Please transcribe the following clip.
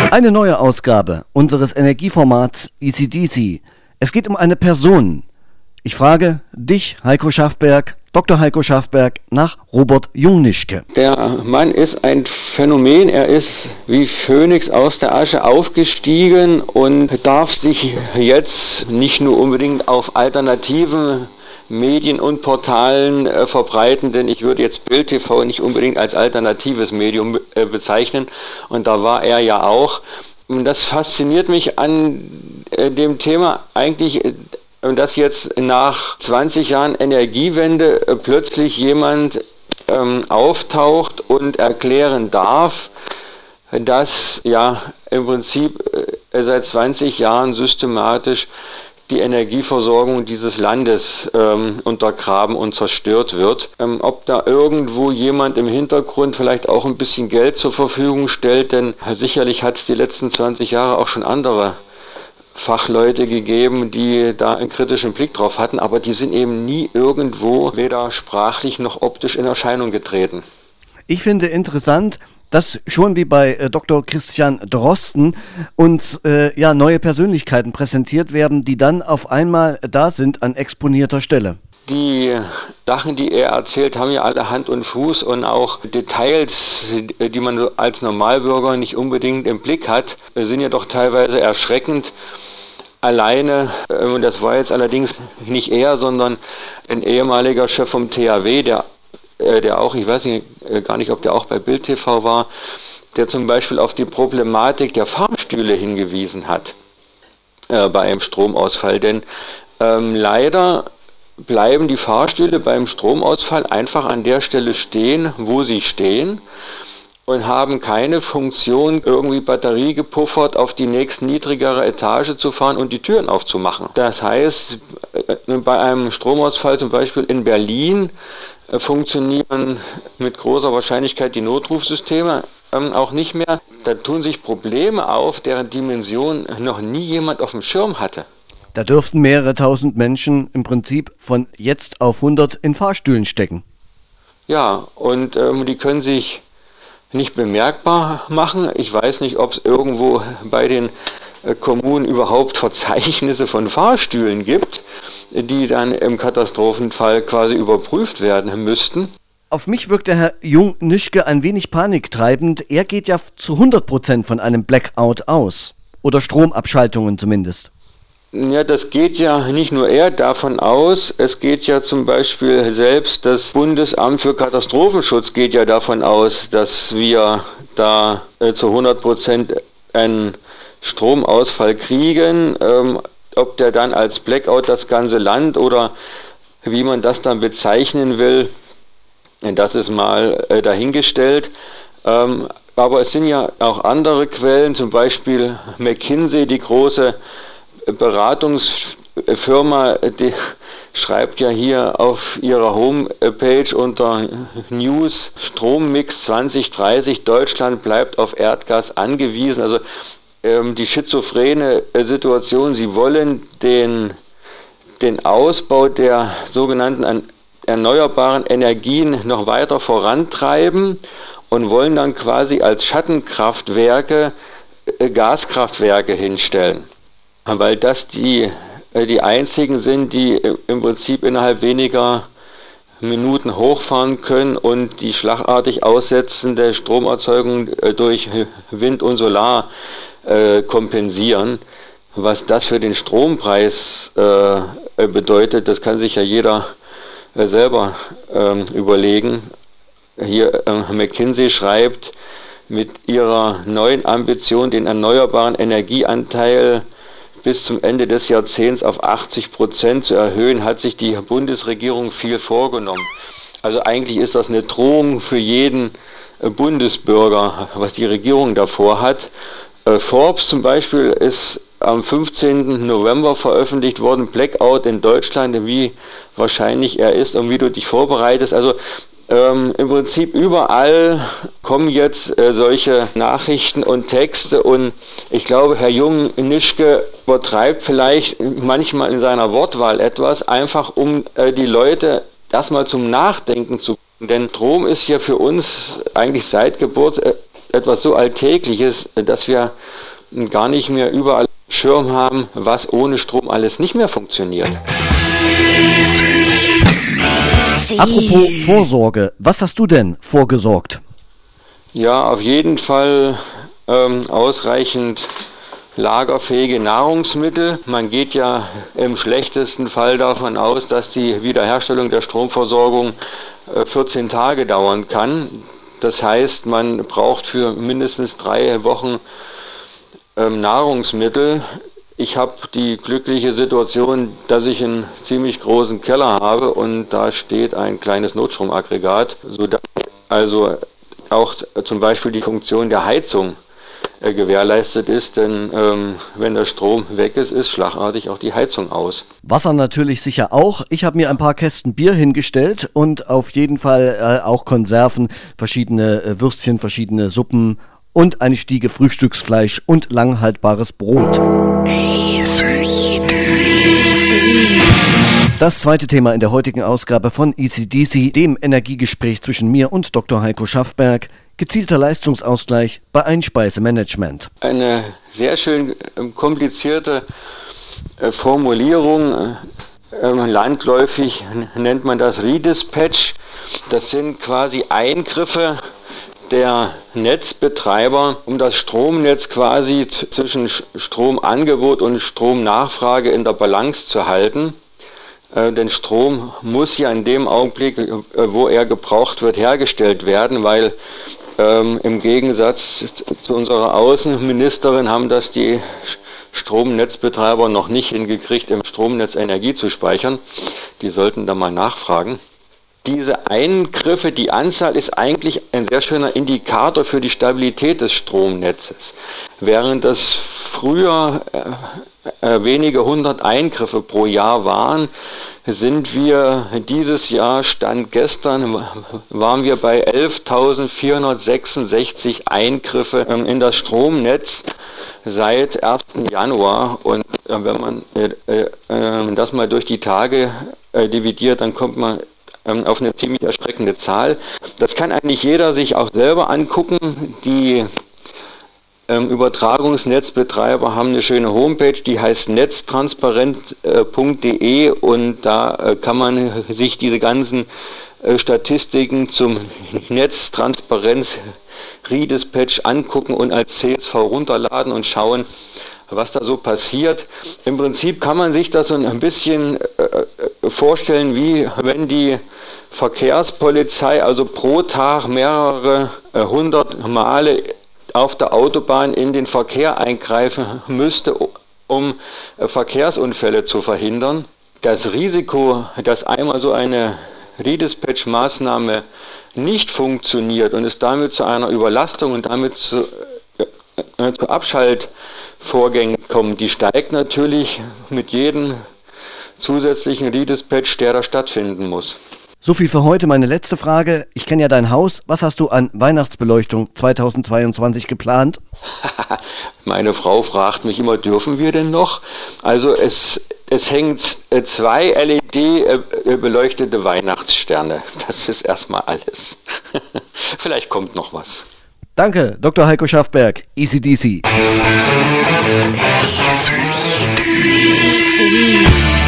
Eine neue Ausgabe unseres Energieformats ECDC. Es geht um eine Person. Ich frage dich, Heiko Schaffberg, Dr. Heiko Schaffberg, nach Robert Jungnischke. Der Mann ist ein Phänomen. Er ist wie Phönix aus der Asche aufgestiegen und darf sich jetzt nicht nur unbedingt auf alternativen Medien und Portalen verbreiten, denn ich würde jetzt Bild TV nicht unbedingt als alternatives Medium bezeichnen, und da war er ja auch. Und das fasziniert mich an dem Thema eigentlich, dass jetzt nach 20 Jahren Energiewende plötzlich jemand auftaucht und erklären darf, dass ja im Prinzip seit 20 Jahren systematisch die Energieversorgung dieses Landes untergraben und zerstört wird. Ob da irgendwo jemand im Hintergrund vielleicht auch ein bisschen Geld zur Verfügung stellt, denn sicherlich hat es die letzten 20 Jahre auch schon andere Fachleute gegeben, die da einen kritischen Blick drauf hatten, aber die sind eben nie irgendwo weder sprachlich noch optisch in Erscheinung getreten. Ich finde interessant, dass schon wie bei Dr. Christian Drosten uns neue Persönlichkeiten präsentiert werden, die dann auf einmal da sind an exponierter Stelle. Die Sachen, die er erzählt, haben ja alle Hand und Fuß und auch Details, die man als Normalbürger nicht unbedingt im Blick hat, sind ja doch teilweise erschreckend. Alleine, und das war jetzt allerdings nicht er, sondern ein ehemaliger Chef vom THW, der auch, ich weiß gar nicht, ob der auch bei Bild TV war, der zum Beispiel auf die Problematik der Fahrstühle hingewiesen hat bei einem Stromausfall. Denn leider bleiben die Fahrstühle beim Stromausfall einfach an der Stelle stehen, wo sie stehen, und haben keine Funktion, irgendwie Batterie gepuffert auf die nächst niedrigere Etage zu fahren und die Türen aufzumachen. Das heißt, bei einem Stromausfall zum Beispiel in Berlin funktionieren mit großer Wahrscheinlichkeit die Notrufsysteme auch nicht mehr. Da tun sich Probleme auf, deren Dimension noch nie jemand auf dem Schirm hatte. Da dürften mehrere tausend Menschen im Prinzip von jetzt auf 100 in Fahrstühlen stecken. Ja, und die können sich nicht bemerkbar machen. Ich weiß nicht, ob es irgendwo bei den Kommunen überhaupt Verzeichnisse von Fahrstühlen gibt, die dann im Katastrophenfall quasi überprüft werden müssten. Auf mich wirkt der Herr Jungnischke ein wenig paniktreibend. Er geht ja zu 100% von einem Blackout aus. Oder Stromabschaltungen zumindest. Ja, das geht ja nicht nur er davon aus, es geht ja zum Beispiel selbst das Bundesamt für Katastrophenschutz geht ja davon aus, dass wir da zu 100% einen Stromausfall kriegen. Ob der dann als Blackout das ganze Land oder wie man das dann bezeichnen will, das ist mal dahingestellt. Aber es sind ja auch andere Quellen, zum Beispiel McKinsey, die große Beratungsfirma, die schreibt ja hier auf ihrer Homepage unter News: Strommix 2030, Deutschland bleibt auf Erdgas angewiesen. Also die schizophrene Situation, sie wollen den Ausbau der sogenannten erneuerbaren Energien noch weiter vorantreiben und wollen dann quasi als Schattenkraftwerke Gaskraftwerke hinstellen. Weil das die einzigen sind, die im Prinzip innerhalb weniger Minuten hochfahren können und die schlagartig aussetzende Stromerzeugung durch Wind und Solar kompensieren. Was das für den Strompreis bedeutet, das kann sich ja jeder selber überlegen. Hier McKinsey schreibt, mit ihrer neuen Ambition, den erneuerbaren Energieanteil bis zum Ende des Jahrzehnts auf 80% zu erhöhen, hat sich die Bundesregierung viel vorgenommen. Also eigentlich ist das eine Drohung für jeden Bundesbürger, was die Regierung davor hat. Forbes zum Beispiel ist am 15. November veröffentlicht worden, Blackout in Deutschland, wie wahrscheinlich er ist und wie du dich vorbereitest. Also im Prinzip überall kommen jetzt solche Nachrichten und Texte, und ich glaube, Herr Jungnischke übertreibt vielleicht manchmal in seiner Wortwahl etwas, einfach um die Leute erstmal zum Nachdenken zu bringen. Denn Strom ist ja für uns eigentlich seit Geburt etwas so Alltägliches, dass wir gar nicht mehr überall auf dem Schirm haben, was ohne Strom alles nicht mehr funktioniert. Apropos Vorsorge, was hast du denn vorgesorgt? Ja, auf jeden Fall ausreichend lagerfähige Nahrungsmittel. Man geht ja im schlechtesten Fall davon aus, dass die Wiederherstellung der Stromversorgung 14 Tage dauern kann. Das heißt, man braucht für mindestens 3 Wochen Nahrungsmittel. Ich habe die glückliche Situation, dass ich einen ziemlich großen Keller habe und da steht ein kleines Notstromaggregat, sodass also auch zum Beispiel die Funktion der Heizung gewährleistet ist, denn wenn der Strom weg ist schlagartig auch die Heizung aus. Wasser natürlich sicher auch. Ich habe mir ein paar Kästen Bier hingestellt und auf jeden Fall auch Konserven, verschiedene Würstchen, verschiedene Suppen und eine Stiege Frühstücksfleisch und langhaltbares Brot. Das zweite Thema in der heutigen Ausgabe von ECDC, dem Energiegespräch zwischen mir und Dr. Heiko Schaffberg. Gezielter Leistungsausgleich bei Einspeisemanagement. Eine sehr schön komplizierte Formulierung. Landläufig nennt man das Redispatch. Das sind quasi Eingriffe der Netzbetreiber, um das Stromnetz quasi zwischen Stromangebot und Stromnachfrage in der Balance zu halten. Denn Strom muss ja in dem Augenblick, wo er gebraucht wird, hergestellt werden, weil im Gegensatz zu unserer Außenministerin haben das die Stromnetzbetreiber noch nicht hingekriegt, im Stromnetz Energie zu speichern. Die sollten da mal nachfragen. Diese Eingriffe, die Anzahl ist eigentlich ein sehr schöner Indikator für die Stabilität des Stromnetzes. Während es früher wenige 100 Eingriffe pro Jahr waren, sind wir dieses Jahr, Stand gestern, waren wir bei 11.466 Eingriffe in das Stromnetz seit 1. Januar. Und wenn man das mal durch die Tage dividiert, dann kommt man auf eine ziemlich erschreckende Zahl. Das kann eigentlich jeder sich auch selber angucken. Die Übertragungsnetzbetreiber haben eine schöne Homepage, die heißt netztransparent.de und da kann man sich diese ganzen Statistiken zum Netztransparenz Redispatch angucken und als CSV runterladen und schauen, was da so passiert. Im Prinzip kann man sich das so ein bisschen vorstellen, wie wenn die Verkehrspolizei also pro Tag mehrere 100 Male auf der Autobahn in den Verkehr eingreifen müsste, um Verkehrsunfälle zu verhindern. Das Risiko, dass einmal so eine Redispatch-Maßnahme nicht funktioniert und es damit zu einer Überlastung und damit zu Abschaltvorgängen kommt, die steigt natürlich mit jedem zusätzlichen Redispatch, der da stattfinden muss. So viel für heute. Meine letzte Frage. Ich kenne ja dein Haus. Was hast du an Weihnachtsbeleuchtung 2022 geplant? Meine Frau fragt mich immer, dürfen wir denn noch? Also es hängen 2 LED-beleuchtete Weihnachtssterne. Das ist erstmal alles. Vielleicht kommt noch was. Danke, Dr. Heiko Schaffberg, ECDC.